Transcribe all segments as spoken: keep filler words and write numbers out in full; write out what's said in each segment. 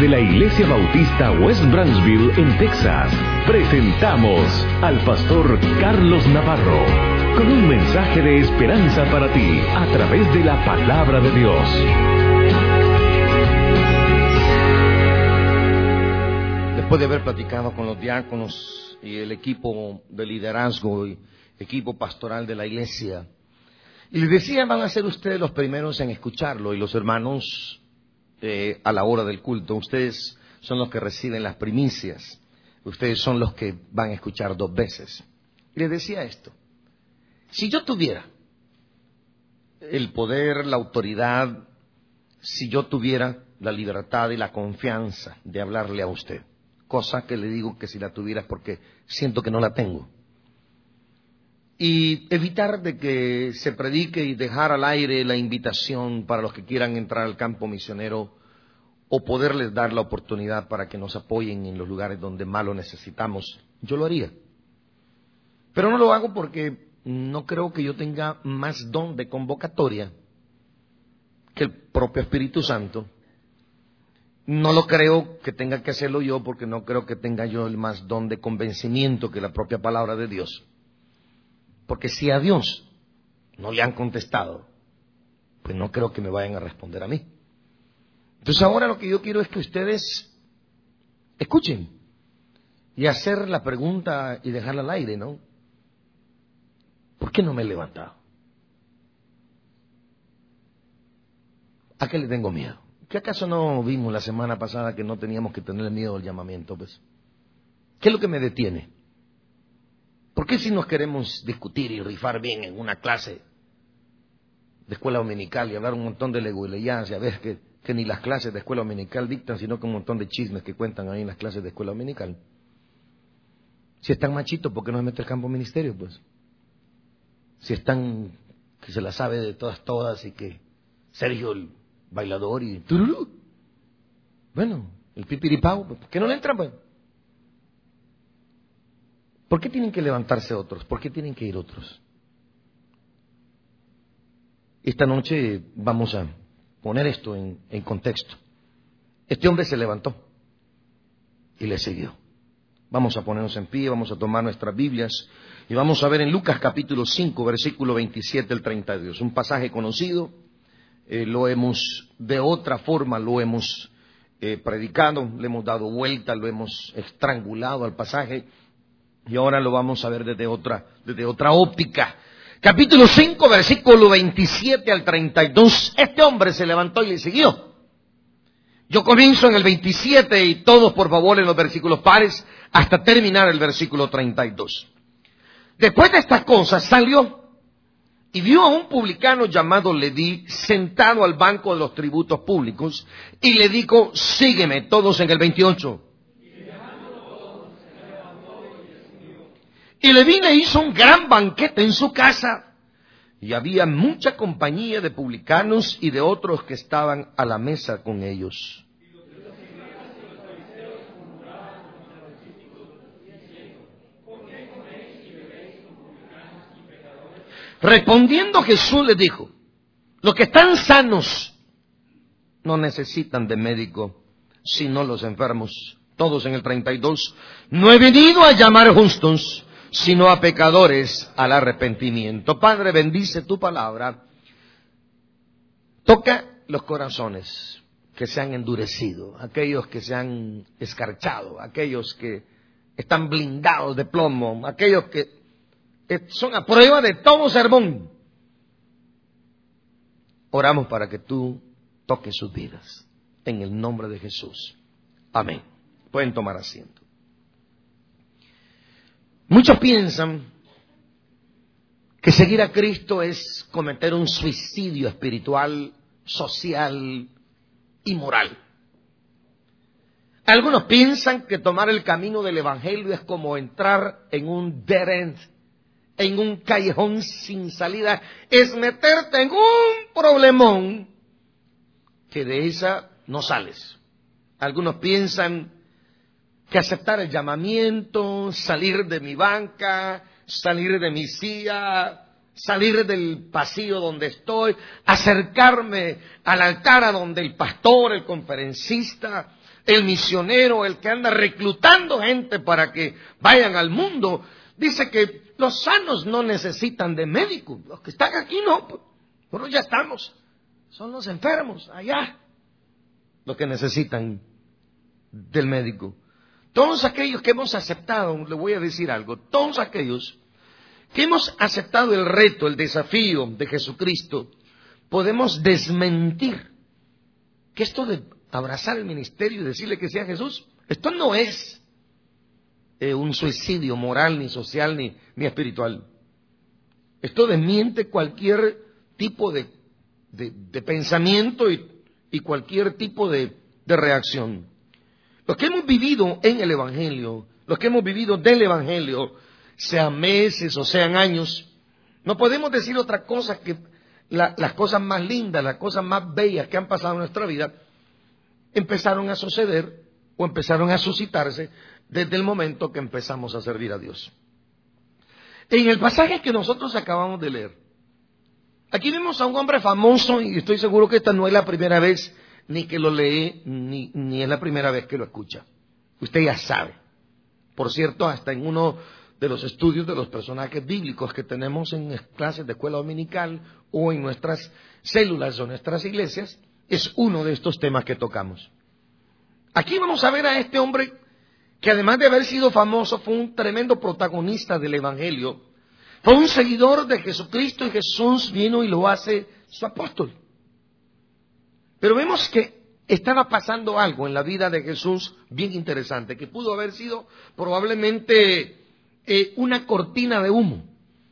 Desde la Iglesia Bautista West Branchville, en Texas, presentamos al pastor Carlos Navarro con un mensaje de esperanza para ti a través de la palabra de Dios. Después de haber platicado con los diáconos y el equipo de liderazgo y equipo pastoral de la iglesia, y les decía, van a ser ustedes los primeros en escucharlo, y los hermanos eh, a la hora del culto, ustedes son los que reciben las primicias, ustedes son los que van a escuchar dos veces. Y les decía esto: si yo tuviera el poder, la autoridad, si yo tuviera la libertad y la confianza de hablarle a usted, cosa que le digo que si la tuviera es porque siento que no la tengo, y evitar de que se predique y dejar al aire la invitación para los que quieran entrar al campo misionero, o poderles dar la oportunidad para que nos apoyen en los lugares donde más lo necesitamos, yo lo haría. Pero no lo hago porque no creo que yo tenga más don de convocatoria que el propio Espíritu Santo. No lo creo que tenga que hacerlo yo porque no creo que tenga yo el más don de convencimiento que la propia palabra de Dios. Porque si a Dios no le han contestado, pues no creo que me vayan a responder a mí. Entonces ahora lo que yo quiero es que ustedes escuchen y hacer la pregunta y dejarla al aire, ¿no? ¿Por qué no me he levantado? ¿A qué le tengo miedo? ¿Qué acaso no vimos la semana pasada que no teníamos que tener miedo al llamamiento? Pues, ¿qué es lo que me detiene? ¿Por qué si nos queremos discutir y rifar bien en una clase de escuela dominical y hablar un montón de leguleyas y a ver que, que ni las clases de escuela dominical dictan, sino que un montón de chismes que cuentan ahí en las clases de escuela dominical? Si están machitos, ¿por qué no se mete el campo ministerio? Pues, si están que se la sabe de todas, todas y que Sergio el bailador y tururú, bueno, el pipiripau, ¿por qué no le entran, pues? ¿Por qué tienen que levantarse otros? ¿Por qué tienen que ir otros? Esta noche vamos a poner esto en, en contexto. Este hombre se levantó y le siguió. Vamos a ponernos en pie, vamos a tomar nuestras Biblias y vamos a ver en Lucas capítulo cinco, versículo veintisiete al treinta y dos. Un pasaje conocido, eh, lo hemos, de otra forma lo hemos eh, predicado, le hemos dado vuelta, lo hemos estrangulado al pasaje. Y ahora lo vamos a ver desde otra, desde otra óptica. Capítulo cinco, versículo veintisiete al treinta y dos. Este hombre se levantó y le siguió. Yo comienzo en el veintisiete y todos por favor en los versículos pares hasta terminar el versículo treinta y dos. Después de estas cosas salió y vio a un publicano llamado Leví sentado al banco de los tributos públicos y le dijo: sígueme. Todos en el veintiocho. Y Leví le hizo un gran banquete en su casa, y había mucha compañía de publicanos y de otros que estaban a la mesa con ellos. Respondiendo Jesús le dijo: los que están sanos no necesitan de médico, sino los enfermos. Todos en el treinta y dos. No he venido a llamar justos, sino a pecadores al arrepentimiento. Padre, bendice tu palabra. Toca los corazones que se han endurecido, aquellos que se han escarchado, aquellos que están blindados de plomo, aquellos que son a prueba de todo sermón. Oramos para que tú toques sus vidas. En el nombre de Jesús. Amén. Pueden tomar asiento. Muchos piensan que seguir a Cristo es cometer un suicidio espiritual, social y moral. Algunos piensan que tomar el camino del Evangelio es como entrar en un dead end, en un callejón sin salida, es meterte en un problemón que de esa no sales. Algunos piensan que aceptar el llamamiento, salir de mi banca, salir de mi silla, salir del pasillo donde estoy, acercarme al altar a donde el pastor, el conferencista, el misionero, el que anda reclutando gente para que vayan al mundo, dice que los sanos no necesitan de médico. Los que están aquí no, pero ya estamos. Son los enfermos allá los que necesitan del médico. Todos aquellos que hemos aceptado, le voy a decir algo, todos aquellos que hemos aceptado el reto, el desafío de Jesucristo, podemos desmentir que esto de abrazar el ministerio y decirle que sea Jesús, esto no es eh, un suicidio moral, ni social, ni, ni espiritual. Esto desmiente cualquier tipo de, de, de pensamiento y, y cualquier tipo de, de reacción. Los que hemos vivido en el Evangelio, los que hemos vivido del Evangelio, sean meses o sean años, no podemos decir otra cosa que la, las cosas más lindas, las cosas más bellas que han pasado en nuestra vida, empezaron a suceder o empezaron a suscitarse desde el momento que empezamos a servir a Dios. En el pasaje que nosotros acabamos de leer, aquí vemos a un hombre famoso, y estoy seguro que esta no es la primera vez ni que lo lee, ni, ni es la primera vez que lo escucha. Usted ya sabe. Por cierto, hasta en uno de los estudios de los personajes bíblicos que tenemos en clases de escuela dominical o en nuestras células o nuestras iglesias, es uno de estos temas que tocamos. Aquí vamos a ver a este hombre que, además de haber sido famoso, fue un tremendo protagonista del Evangelio. Fue un seguidor de Jesucristo, y Jesús vino y lo hace su apóstol. Pero vemos que estaba pasando algo en la vida de Jesús bien interesante, que pudo haber sido probablemente eh, una cortina de humo.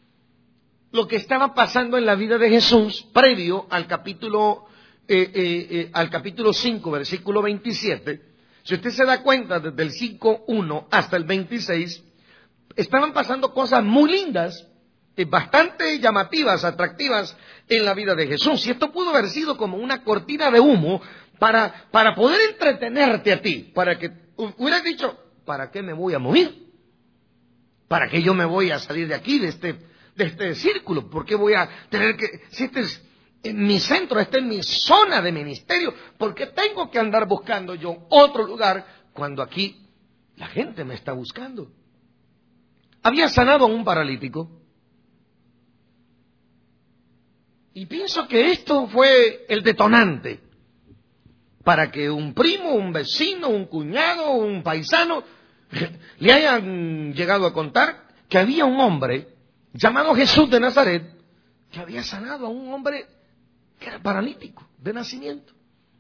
Lo que estaba pasando en la vida de Jesús previo al capítulo eh, eh, eh, al capítulo cinco, versículo veintisiete, si usted se da cuenta, desde el cinco uno hasta el veintiséis, estaban pasando cosas muy lindas, eh, bastante llamativas, atractivas en la vida de Jesús. Y esto pudo haber sido como una cortina de humo para, para poder entretenerte a ti, para que hubieras dicho, ¿para qué me voy a morir? ¿Para qué yo me voy a salir de aquí, de este, de este círculo? ¿Por qué voy a tener que, si este es en mi centro, esta es mi zona de ministerio, ¿por qué tengo que andar buscando yo otro lugar cuando aquí la gente me está buscando? Había sanado a un paralítico. Y pienso que esto fue el detonante para que un primo, un vecino, un cuñado, un paisano le hayan llegado a contar que había un hombre llamado Jesús de Nazaret que había sanado a un hombre que era paralítico de nacimiento.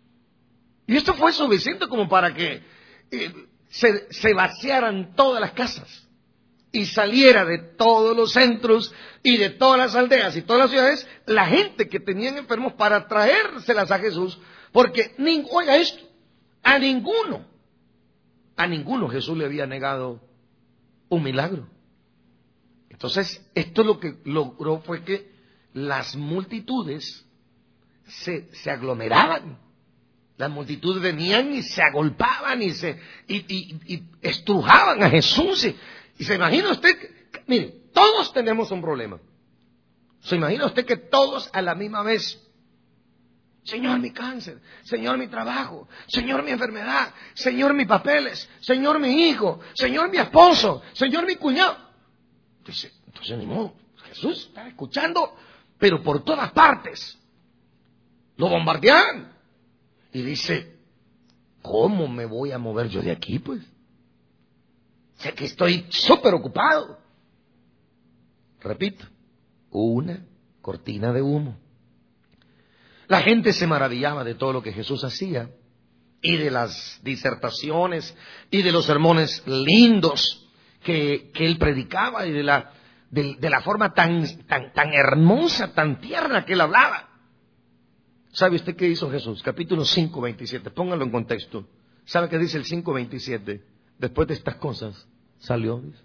Y esto fue suficiente como para que eh, se, se vaciaran todas las casas y saliera de todos los centros y de todas las aldeas y todas las ciudades la gente que tenían enfermos para traérselas a Jesús, porque, oiga esto, a ninguno, a ninguno Jesús le había negado un milagro. Entonces, esto lo que logró fue que las multitudes se, se aglomeraban. Las multitudes venían y se agolpaban y se y, y, y estrujaban a Jesús. Y, y se imagina usted, que, mire, todos tenemos un problema. Se imagina usted que todos a la misma vez, Señor, mi cáncer, Señor, mi trabajo, Señor, mi enfermedad, Señor, mis papeles, Señor, mi hijo, Señor, mi esposo, Señor, mi cuñado. Dice, entonces ni modo, Jesús está escuchando, pero por todas partes. Lo bombardean. Y dice, ¿cómo me voy a mover yo de aquí, pues? Sé que estoy súper ocupado. Repito, una cortina de humo. La gente se maravillaba de todo lo que Jesús hacía, y de las disertaciones, y de los sermones lindos que, que él predicaba, y de la, de, de la forma tan, tan, tan hermosa, tan tierna que él hablaba. ¿Sabe usted qué hizo Jesús? Capítulo cinco, veintisiete. Póngalo en contexto. ¿Sabe qué dice el cinco, veintisiete? Después de estas cosas, salió. Dice.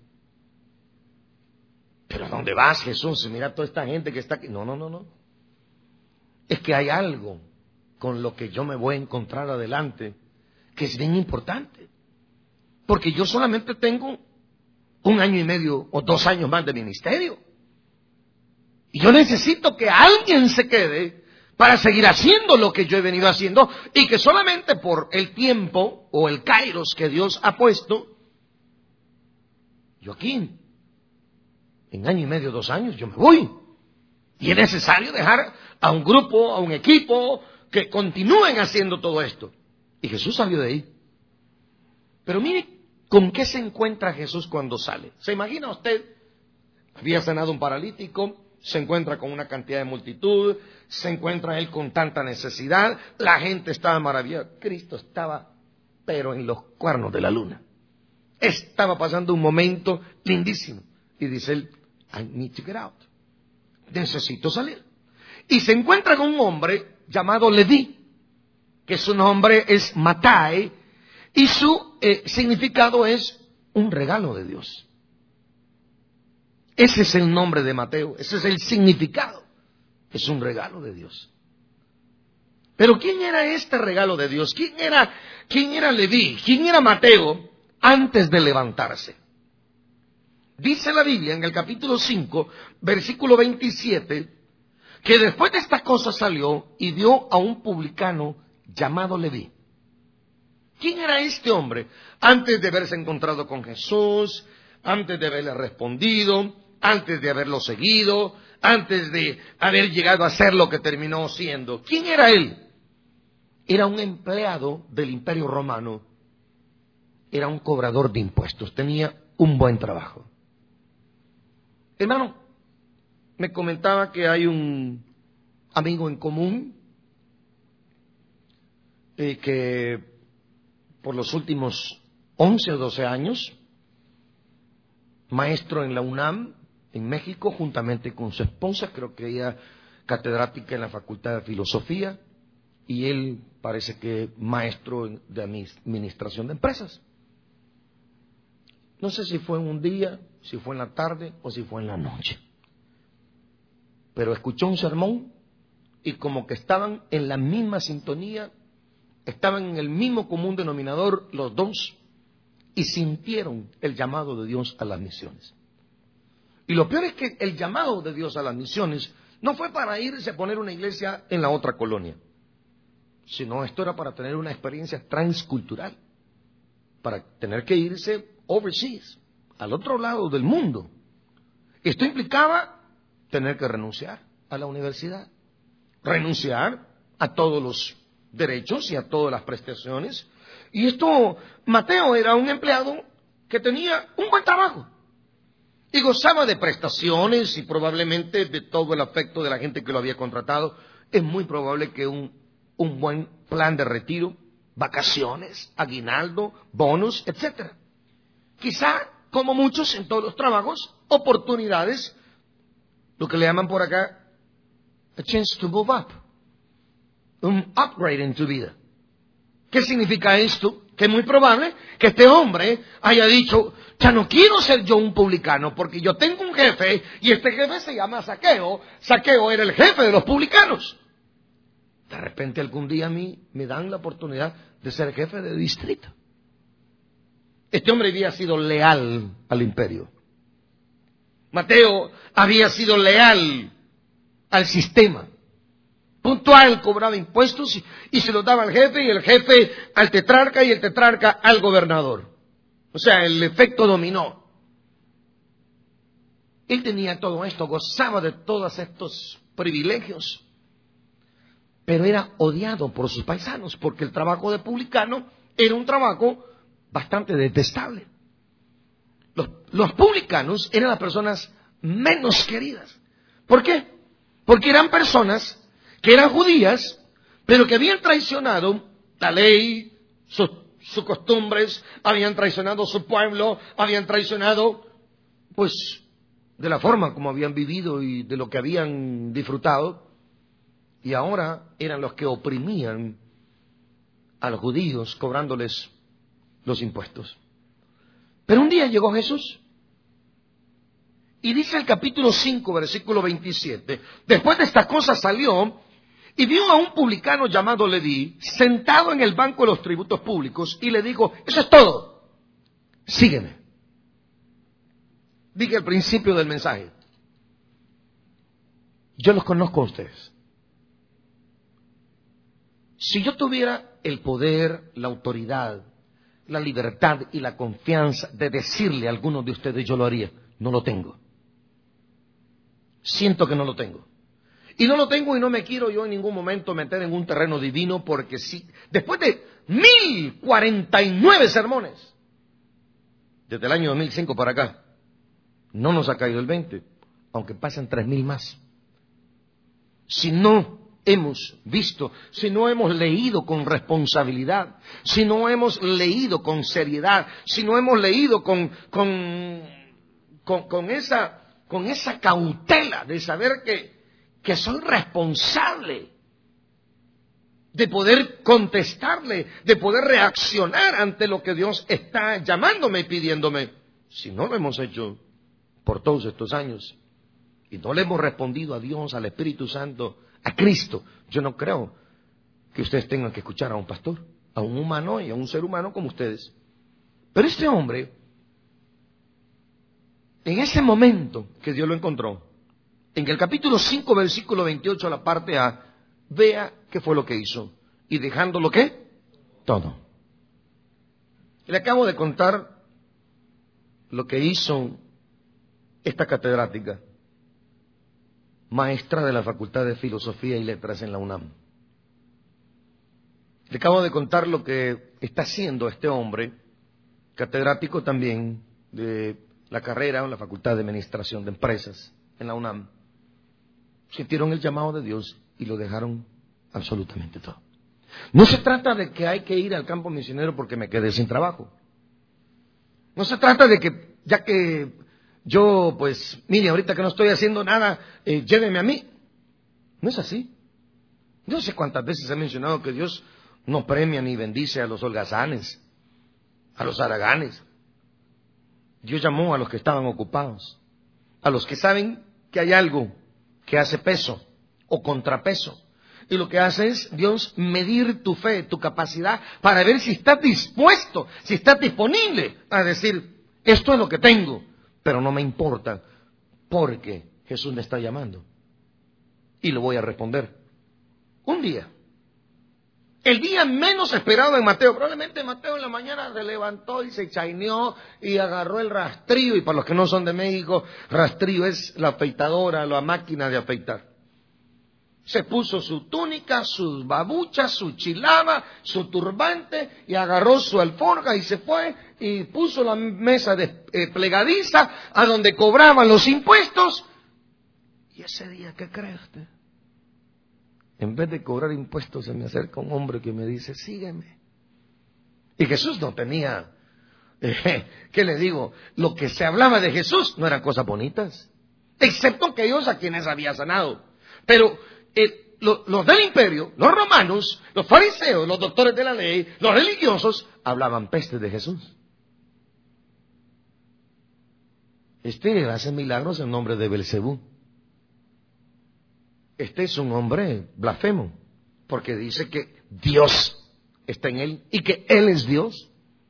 ¿Pero a dónde vas, Jesús? Mira toda esta gente que está aquí. No, no, no, no. Es que hay algo con lo que yo me voy a encontrar adelante que es bien importante. Porque yo solamente tengo un año y medio o dos años más de ministerio. Y yo necesito que alguien se quede para seguir haciendo lo que yo he venido haciendo y que solamente por el tiempo o el kairos que Dios ha puesto, yo aquí, en año y medio, dos años, yo me voy. Y es necesario dejar a un grupo, a un equipo, que continúen haciendo todo esto. Y Jesús salió de ahí. Pero mire, ¿con qué se encuentra Jesús cuando sale? ¿Se imagina usted? Había sanado un paralítico, se encuentra con una cantidad de multitud, se encuentra él con tanta necesidad, la gente estaba maravillada. Cristo estaba, pero en los cuernos de la luna. Estaba pasando un momento lindísimo. Y dice él, I need to get out. Necesito salir. Y se encuentra con un hombre llamado Leví, que su nombre es Matai, y su eh, significado es un regalo de Dios. Ese es el nombre de Mateo, ese es el significado. Es un regalo de Dios. Pero ¿quién era este regalo de Dios? ¿Quién era, quién era Leví? ¿Quién era Mateo antes de levantarse? Dice la Biblia en el capítulo cinco, versículo veintisiete, que después de estas cosas salió y vio a un publicano llamado Leví. ¿Quién era este hombre? Antes de haberse encontrado con Jesús, antes de haberle respondido, antes de haberlo seguido, antes de haber llegado a ser lo que terminó siendo. ¿Quién era él? Era un empleado del Imperio Romano. Era un cobrador de impuestos. Tenía un buen trabajo. Hermano, me comentaba que hay un amigo en común eh, que por los últimos once o doce años, maestro en la UNAM, en México, juntamente con su esposa, creo que ella catedrática en la Facultad de Filosofía, y él parece que maestro de administración de empresas. No sé si fue en un día, si fue en la tarde o si fue en la noche. Pero escuchó un sermón y como que estaban en la misma sintonía, estaban en el mismo común denominador los dos y sintieron el llamado de Dios a las misiones. Y lo peor es que el llamado de Dios a las misiones no fue para irse a poner una iglesia en la otra colonia, sino esto era para tener una experiencia transcultural, para tener que irse overseas, al otro lado del mundo. Esto implicaba tener que renunciar a la universidad, renunciar a todos los derechos y a todas las prestaciones. Y esto, Mateo era un empleado que tenía un buen trabajo y gozaba de prestaciones y probablemente de todo el afecto de la gente que lo había contratado. Es muy probable que un, un buen plan de retiro, vacaciones, aguinaldo, bonos, etcétera. Quizá, como muchos en todos los trabajos, oportunidades, lo que le llaman por acá a chance to move up, un upgrade en tu vida. ¿Qué significa esto? Que es muy probable que este hombre haya dicho, ya no quiero ser yo un publicano porque yo tengo un jefe y este jefe se llama Zaqueo. Zaqueo era el jefe de los publicanos. De repente algún día a mí me dan la oportunidad de ser jefe de distrito. Este hombre había sido leal al imperio. Mateo había sido leal al sistema. Puntual, cobraba impuestos y, y se los daba al jefe y el jefe al tetrarca y el tetrarca al gobernador. O sea, el efecto dominó. Él tenía todo esto, gozaba de todos estos privilegios, pero era odiado por sus paisanos porque el trabajo de publicano era un trabajo bastante detestable. Los, los publicanos eran las personas menos queridas. ¿Por qué? Porque eran personas que eran judías, pero que habían traicionado la ley, sus, sus costumbres, habían traicionado su pueblo, habían traicionado, pues, de la forma como habían vivido y de lo que habían disfrutado, y ahora eran los que oprimían a los judíos, cobrándoles los impuestos. Pero un día llegó Jesús, y dice el capítulo cinco, versículo veintisiete, después de estas cosas salió, y vio a un publicano llamado Leví sentado en el banco de los tributos públicos y le dijo, eso es todo, sígueme. Dije al principio del mensaje, yo los conozco a ustedes. Si yo tuviera el poder, la autoridad, la libertad y la confianza de decirle a algunos de ustedes, yo lo haría. No lo tengo. Siento que no lo tengo. Y no lo tengo y no me quiero yo en ningún momento meter en un terreno divino, porque si después de mil cuarenta y nueve sermones, desde el año dos mil cinco para acá, no nos ha caído el veinte, aunque pasan tres mil más. Si no hemos visto, si no hemos leído con responsabilidad, si no hemos leído con seriedad, si no hemos leído con, con, con, con esa, con esa cautela de saber que, que soy responsable de poder contestarle, de poder reaccionar ante lo que Dios está llamándome y pidiéndome. Si no lo hemos hecho por todos estos años y no le hemos respondido a Dios, al Espíritu Santo, a Cristo, yo no creo que ustedes tengan que escuchar a un pastor, a un humano y a un ser humano como ustedes. Pero este hombre, en ese momento que Dios lo encontró, en el capítulo cinco, versículo veintiocho, a la parte A, vea qué fue lo que hizo. Y dejándolo, ¿qué? Todo. Le acabo de contar lo que hizo esta catedrática, maestra de la Facultad de Filosofía y Letras en la UNAM. Le acabo de contar lo que está haciendo este hombre, catedrático también de la carrera en la Facultad de Administración de Empresas en la UNAM. Sintieron el llamado de Dios y lo dejaron absolutamente todo. No se trata de que hay que ir al campo misionero porque me quedé sin trabajo. No se trata de que, ya que yo, pues, mire, ahorita que no estoy haciendo nada, eh, lléveme a mí. No es así. No sé cuántas veces he mencionado que Dios no premia ni bendice a los holgazanes, a los haraganes. Dios llamó a los que estaban ocupados, a los que saben que hay algo que hace peso o contrapeso. Y lo que hace es Dios medir tu fe, tu capacidad, para ver si estás dispuesto, si estás disponible a decir, esto es lo que tengo, pero no me importa, porque Jesús me está llamando. Y lo voy a responder. Un día, el día menos esperado en Mateo, probablemente Mateo en la mañana se levantó y se chaineó y agarró el rastrillo, y para los que no son de México, rastrillo es la afeitadora, la máquina de afeitar. Se puso su túnica, sus babuchas, su chilaba, su turbante, y agarró su alforja y se fue y puso la mesa de, eh, plegadiza a donde cobraban los impuestos. Y ese día, ¿qué cree usted? En vez de cobrar impuestos, se me acerca un hombre que me dice, sígueme. Y Jesús no tenía, eh, ¿qué le digo? Lo que se hablaba de Jesús no eran cosas bonitas, excepto aquellos a quienes había sanado. Pero eh, lo, los del imperio, los romanos, los fariseos, los doctores de la ley, los religiosos, hablaban peste de Jesús. Este hace milagros en nombre de Belcebú. Este es un hombre blasfemo, porque dice que Dios está en él y que él es Dios.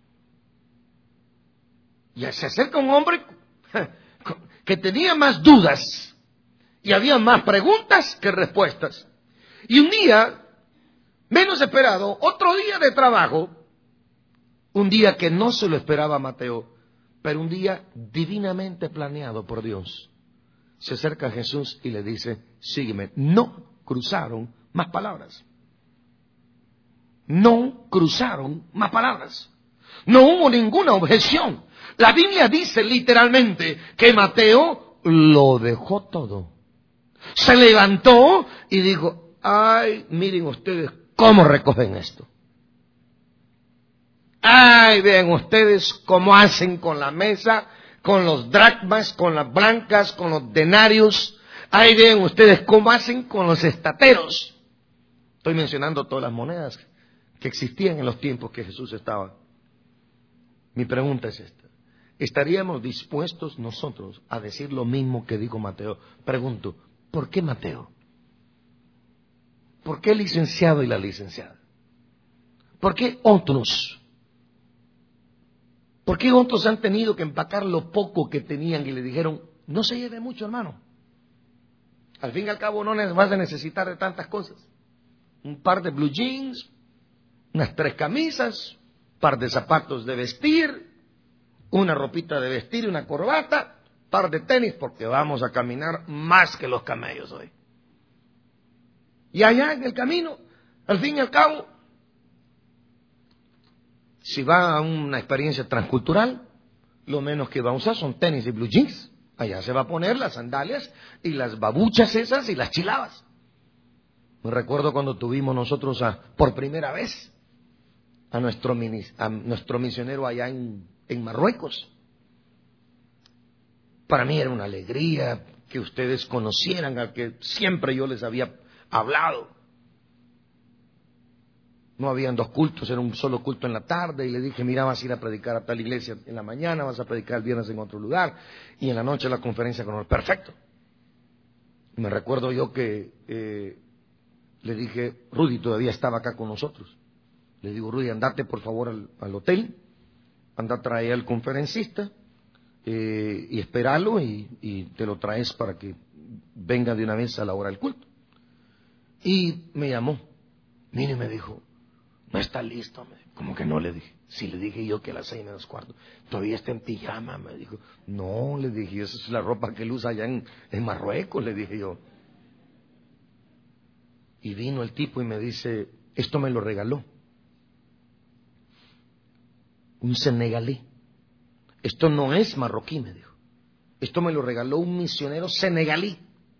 Y se acerca un hombre que tenía más dudas y había más preguntas que respuestas. Y un día, menos esperado, otro día de trabajo, un día que no se lo esperaba Mateo, pero un día divinamente planeado por Dios. Se acerca a Jesús y le dice, sígueme. No cruzaron más palabras. No cruzaron más palabras. No hubo ninguna objeción. La Biblia dice literalmente que Mateo lo dejó todo. Se levantó y dijo, ay, miren ustedes cómo recogen esto. Ay, vean ustedes cómo hacen con la mesa, con los dracmas, con las blancas, con los denarios. Ahí ven ustedes cómo hacen con los estateros. Estoy mencionando todas las monedas que existían en los tiempos que Jesús estaba. Mi pregunta es esta. ¿Estaríamos dispuestos nosotros a decir lo mismo que dijo Mateo? Pregunto, ¿por qué Mateo? ¿Por qué el licenciado y la licenciada? ¿Por qué otros? ¿Por qué otros han tenido que empacar lo poco que tenían y le dijeron, no se lleve mucho, hermano? Al fin y al cabo no vas a necesitar de tantas cosas. un par de blue jeans, unas tres camisas, un par de zapatos de vestir, una ropita de vestir y una corbata, un par de tenis, porque vamos a caminar más que los camellos hoy. Y allá en el camino, al fin y al cabo, si va a una experiencia transcultural, lo menos que va a usar son tenis y blue jeans. Allá se va a poner las sandalias y las babuchas esas y las chilabas. Me recuerdo cuando tuvimos nosotros a, por primera vez a nuestro, a nuestro misionero allá en, en Marruecos. Para mí era una alegría que ustedes conocieran al que siempre yo les había hablado. No habían dos cultos, era un solo culto en la tarde, y le dije, mira, vas a ir a predicar a tal iglesia en la mañana, vas a predicar el viernes en otro lugar, y en la noche la conferencia con él. Perfecto. Me recuerdo yo que eh, le dije, Rudy todavía estaba acá con nosotros. Le digo, Rudy, andate por favor al, al hotel, anda a traer al conferencista, eh, y espéralo, y, y te lo traes para que venga de una vez a la hora del culto. Y me llamó, mire, y me dijo, no está listo. Me dijo, ¿cómo que no? Le dije. Sí, le dije yo que a las seis menos cuarto. Todavía está en pijama, me dijo. No, le dije, esa es la ropa que él usa allá en, en Marruecos, le dije yo. Y vino el tipo y me dice, esto me lo regaló un senegalí. Esto no es marroquí, me dijo. Esto me lo regaló un misionero senegalí.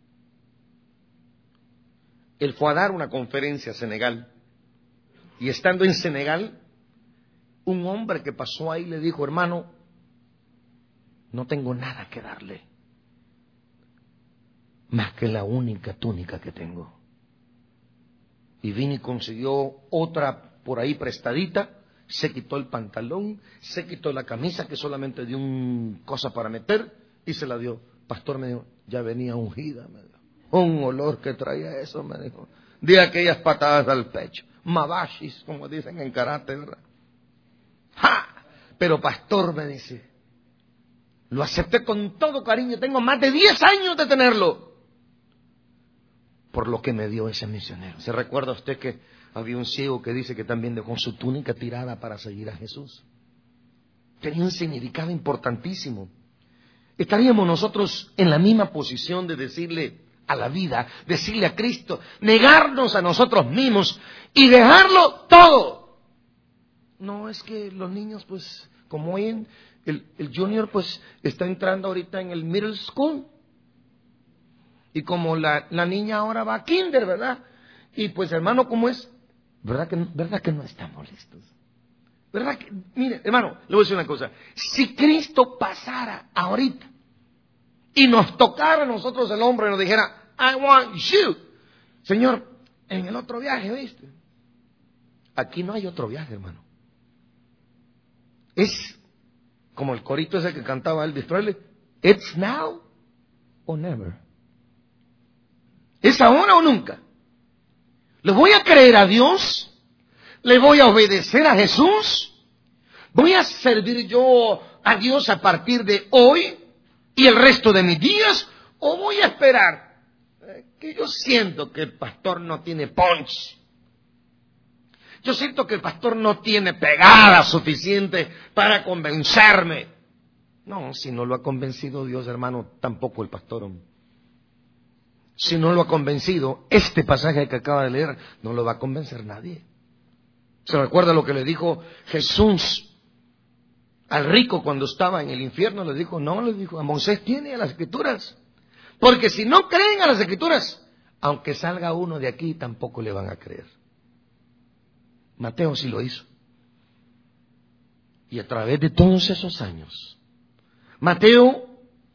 Él fue a dar una conferencia a Senegal. Y estando en Senegal, un hombre que pasó ahí le dijo, hermano, no tengo nada que darle, más que la única túnica que tengo. Y vino y consiguió otra por ahí prestadita, se quitó el pantalón, se quitó la camisa, que solamente dio un cosa para meter, y se la dio. Pastor, me dijo, ya venía ungida, me dijo. Un olor que traía eso, me dijo. De aquellas patadas al pecho. Mabashis, como dicen en karate, ¿verdad? ¡Ja! Pero pastor, me dice, lo acepté con todo cariño. Tengo más de diez años de tenerlo. Por lo que me dio ese misionero. ¿Se recuerda usted que había un ciego que dice que también dejó su túnica tirada para seguir a Jesús? Tenía un significado importantísimo. ¿Estaríamos nosotros en la misma posición de decirle a la vida, decirle a Cristo, negarnos a nosotros mismos y dejarlo todo? No, es que los niños, pues, como hoy en el, el junior, pues, está entrando ahorita en el middle school. Y como la, la niña ahora va a kinder, ¿verdad? Y pues, hermano, ¿cómo es? ¿Verdad que, verdad que no estamos listos? ¿Verdad que? Mire, hermano, le voy a decir una cosa. Si Cristo pasara ahorita y nos tocara a nosotros el hombro y nos dijera, I want you, Señor, en el otro viaje, ¿viste? Aquí no hay otro viaje, hermano. Es como el corito ese que cantaba Elvis Presley, it's now or never. Es ahora o nunca. ¿Le voy a creer a Dios? ¿Le voy a obedecer a Jesús? ¿Voy a servir yo a Dios a partir de hoy y el resto de mis días? ¿O voy a esperar eh, que yo siento que el pastor no tiene punch? Yo siento que el pastor no tiene pegada suficiente para convencerme. No, si no lo ha convencido Dios, hermano, tampoco el pastor. Si no lo ha convencido, este pasaje que acaba de leer no lo va a convencer nadie. ¿Se recuerda lo que le dijo Jesús al rico cuando estaba en el infierno? Le dijo, no, le dijo, a Moisés tiene a las escrituras. Porque si no creen a las escrituras, aunque salga uno de aquí, tampoco le van a creer. Mateo sí lo hizo. Y a través de todos esos años, Mateo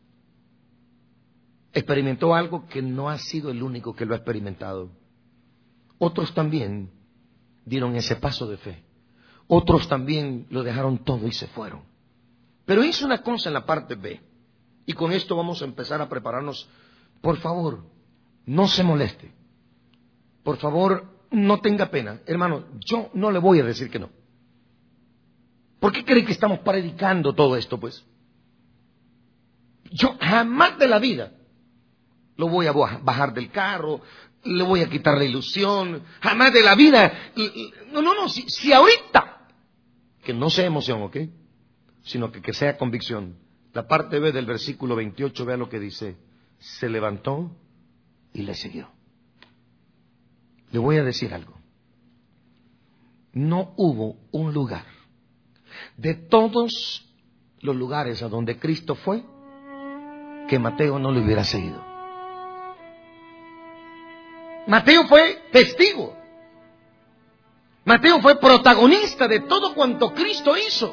experimentó algo que no ha sido el único que lo ha experimentado. Otros también dieron ese paso de fe. Otros también lo dejaron todo y se fueron. Pero hizo una cosa en la parte B. Y con esto vamos a empezar a prepararnos. Por favor, no se moleste. Por favor, no tenga pena. Hermano, yo no le voy a decir que no. ¿Por qué cree que estamos predicando todo esto, pues? Yo jamás de la vida lo voy a bajar del carro, le voy a quitar la ilusión, jamás de la vida. No, no, no, si, si ahorita, que no sea emoción, ¿ok? Sino que, que sea convicción. La parte B del versículo veintiocho, vea lo que dice. Se levantó y le siguió. Le voy a decir algo. No hubo un lugar de todos los lugares a donde Cristo fue que Mateo no le hubiera seguido. Mateo fue testigo. Mateo fue protagonista de todo cuanto Cristo hizo.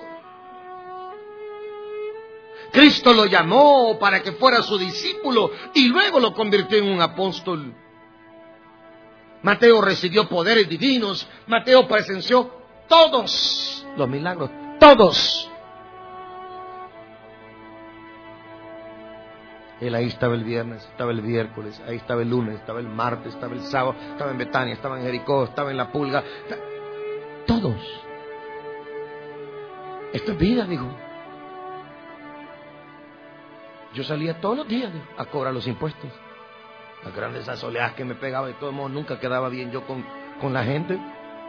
Cristo lo llamó para que fuera su discípulo y luego lo convirtió en un apóstol. Mateo recibió poderes divinos. Mateo presenció todos los milagros, todos. Él ahí estaba el viernes, estaba el miércoles, ahí estaba el lunes, estaba el martes, estaba el sábado, estaba en Betania, estaba en Jericó, estaba en La Pulga. Todos. Esto es vida, dijo. Yo salía todos los días, dijo, a cobrar los impuestos. Las grandes asoleadas que me pegaba, de todos modos nunca quedaba bien yo con, con la gente.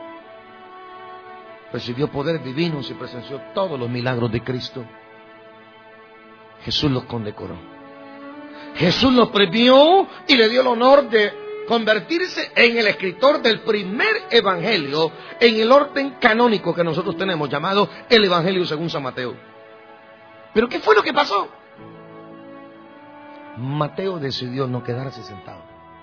Recibió poderes divinos y presenció todos los milagros de Cristo. Jesús los condecoró. Jesús los premió y le dio el honor de convertirse en el escritor del primer evangelio en el orden canónico que nosotros tenemos, llamado el Evangelio según San Mateo. ¿Pero qué fue lo que pasó? Mateo decidió no quedarse sentado.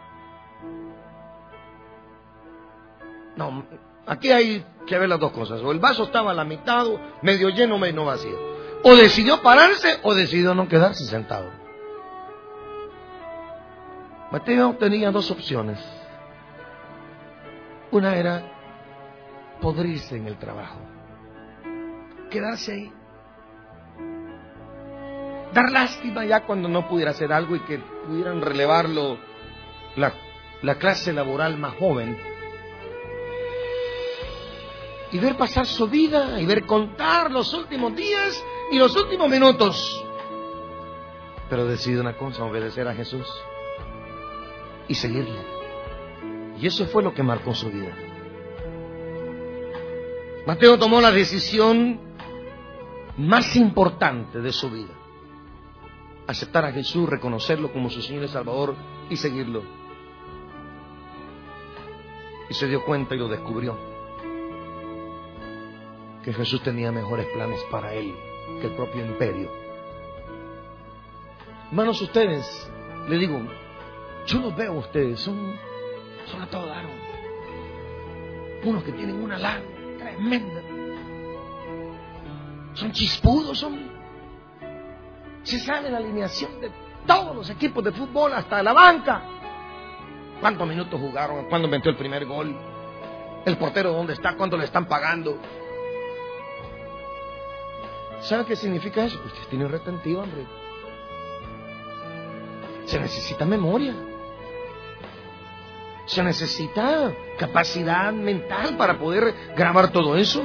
No, aquí hay que ver las dos cosas. O el vaso estaba a la mitad, medio lleno, medio vacío. O decidió pararse o decidió no quedarse sentado. Mateo tenía dos opciones. Una era podrirse en el trabajo, quedarse ahí, dar lástima ya cuando no pudiera hacer algo y que pudieran relevarlo la, la clase laboral más joven, y ver pasar su vida y ver contar los últimos días y los últimos minutos. Pero decide una cosa: obedecer a Jesús y seguirle. Y eso fue lo que marcó su vida. Mateo tomó la decisión más importante de su vida: aceptar a Jesús, reconocerlo como su Señor y Salvador y seguirlo. Y se dio cuenta y lo descubrió, que Jesús tenía mejores planes para él que el propio imperio. Hermanos, ustedes, le digo, yo los veo a ustedes, son, son a todo dar. Unos que tienen una larga tremenda, son chispudos, son, se sabe la alineación de todos los equipos de fútbol, hasta la banca. ¿Cuántos minutos jugaron? ¿Cuándo metió el primer gol? ¿El portero dónde está? ¿Cuánto le están pagando? ¿Sabe qué significa eso? Usted tiene retentiva, hombre. Se necesita memoria. Se necesita capacidad mental para poder grabar todo eso.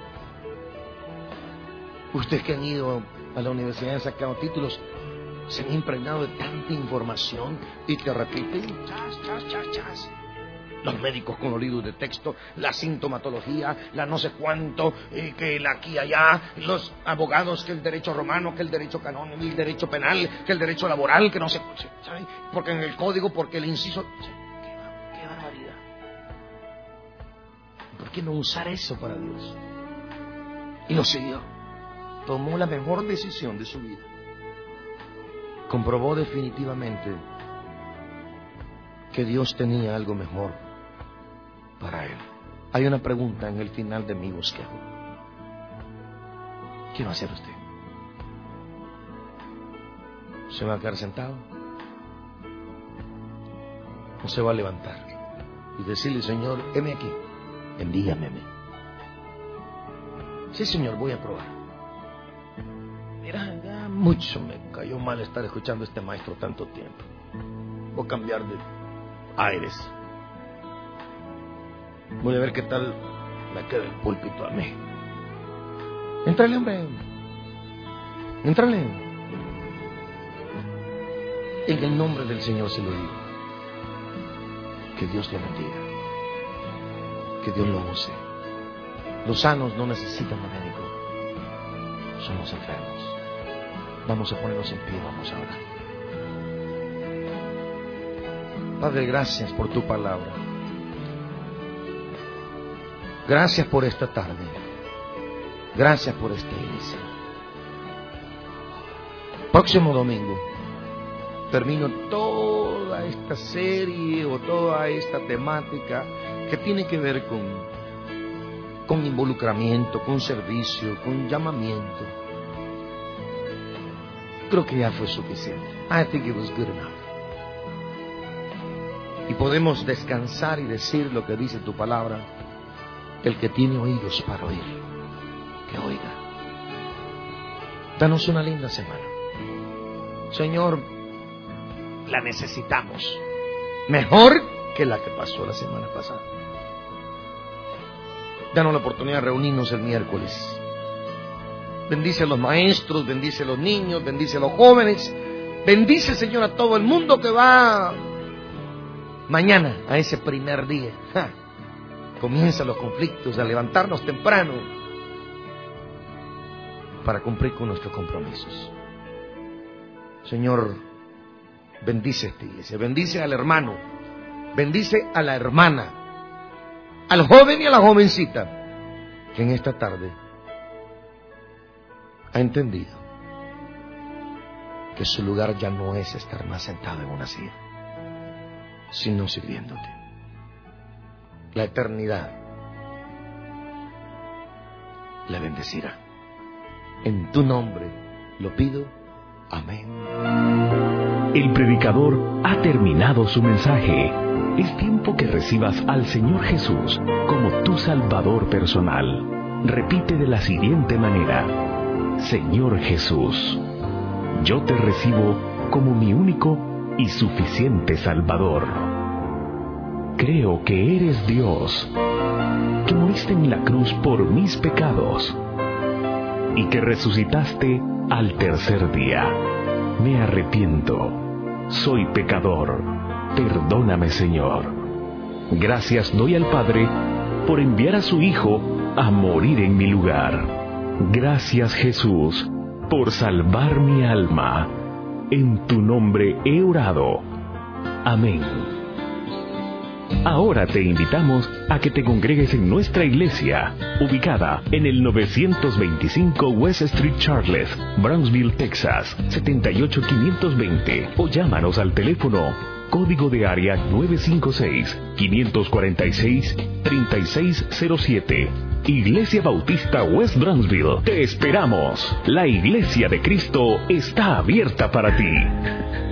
Ustedes que han ido a la universidad y han sacado títulos, se han impregnado de tanta información y te repiten, chas, chas, chas, chas. Los médicos con los libros de texto, la sintomatología, la no sé cuánto, eh, que el aquí y allá, los abogados, que el derecho romano, que el derecho canónico, el derecho penal, que el derecho laboral, que no sé, ¿sabe? Porque en el código, porque el inciso, qué, qué barbaridad. ¿Por qué no usar eso para Dios? Y lo siguió. Tomó la mejor decisión de su vida. Comprobó definitivamente que Dios tenía algo mejor para él. Hay una pregunta en el final de mi bosquejo. ¿Qué va a hacer usted? ¿Se va a quedar sentado? ¿O se va a levantar y decirle, Señor, heme aquí, envíame a mí? Sí, Señor, voy a probar. Mira, ya mucho me cayó mal estar escuchando a este maestro tanto tiempo. Voy a cambiar de aires. Voy a ver qué tal me queda el púlpito a mí. Entrale, hombre. Entrale. En el nombre del Señor se lo digo. Que Dios le bendiga. Que Dios lo use. Los sanos no necesitan de médico. Son los enfermos. Vamos a ponernos en pie, vamos a orar. Padre, gracias por tu palabra. Gracias por esta tarde. Gracias por esta iglesia. Próximo domingo termino toda esta serie o toda esta temática que tiene que ver con, con involucramiento, con servicio, con llamamiento. Creo que ya fue suficiente. I think it was good enough. Y podemos descansar y decir lo que dice tu palabra. El que tiene oídos para oír, que oiga. Danos una linda semana. Señor, la necesitamos. Mejor que la que pasó la semana pasada. Danos la oportunidad de reunirnos el miércoles. Bendice a los maestros, bendice a los niños, bendice a los jóvenes. Bendice, Señor, a todo el mundo que va mañana a ese primer día. Ja. Comienzan los conflictos, a levantarnos temprano para cumplir con nuestros compromisos. Señor, bendice esta iglesia, bendice al hermano, bendice a la hermana, al joven y a la jovencita que en esta tarde ha entendido que su lugar ya no es estar más sentado en una silla, sino sirviéndote. La eternidad le bendecirá. En tu nombre lo pido. Amén. El predicador ha terminado su mensaje. Es tiempo que recibas al Señor Jesús como tu Salvador personal. Repite de la siguiente manera: Señor Jesús, yo te recibo como mi único y suficiente Salvador. Creo que eres Dios, que moriste en la cruz por mis pecados y que resucitaste al tercer día. Me arrepiento, soy pecador, perdóname, Señor. Gracias doy al Padre por enviar a su Hijo a morir en mi lugar. Gracias, Jesús, por salvar mi alma. En tu nombre he orado. Amén. Ahora te invitamos a que te congregues en nuestra iglesia, ubicada en el novecientos veinticinco West Street Charles, Brownsville, Texas, setenta y ocho quinientos veinte, o llámanos al teléfono código de área nueve cinco seis, cinco cuatro seis, tres seis cero siete. Iglesia Bautista West Brownsville, te esperamos. La Iglesia de Cristo está abierta para ti.